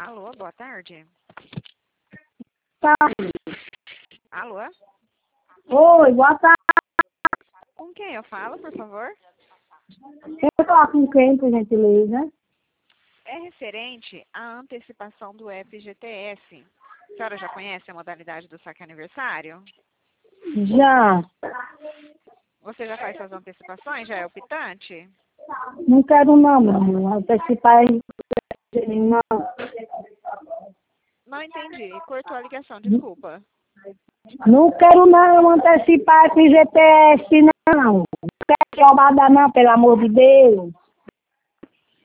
Alô, boa tarde. Tá. Alô? Oi, boa tarde. Com quem eu falo, por favor? Eu falo com quem, por gentileza? É referente à antecipação do FGTS. A senhora já conhece a modalidade do saque aniversário? Já. Você já faz suas antecipações? Já é optante? Não quero não, meu amor. Antecipar não. Não entendi. Cortou a ligação, desculpa. Não quero não antecipar esse GTS, não. Não quero roubada não, pelo amor de Deus.